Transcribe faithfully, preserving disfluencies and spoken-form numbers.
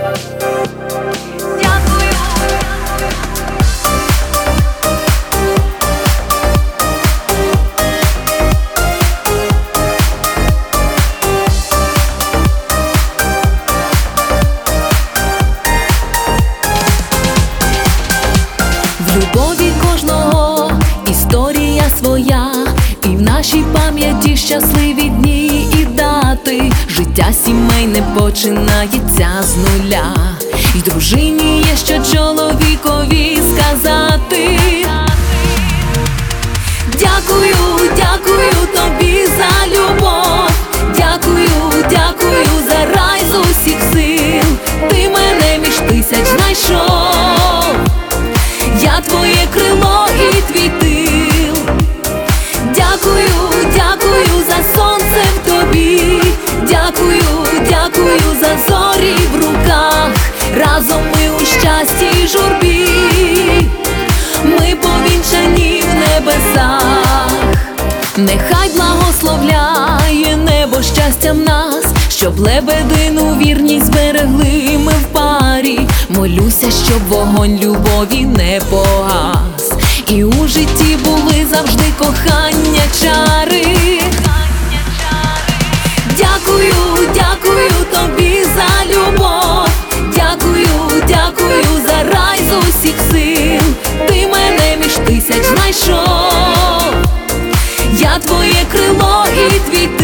В любові кожного історія своя, і в нашій пам'яті щасливі дні і дати. Життя сімейне починається з нуля, і дружині є що чоловікові сказати. Дякую, дякую тобі за любов, дякую, дякую за рай з усіх сил. Ти мене між тисяч знайшов, я твоє крило і твій тил. Дякую, дякую за сонце в тобі, дякую, дякую за зорі в руках. Разом ми у щасті й журбі, ми повінчані в небесах. Нехай благословляє небо щастям нас, щоб лебедину вірність зберегли ми в парі. Молюся, щоб вогонь любові не погас, і у житті були завжди кохання чари. Дякую, дякую тобі за любов, дякую, дякую за рай з усіх сил. Ти мене між тисяч знайшов, я твоє крило і твій тил.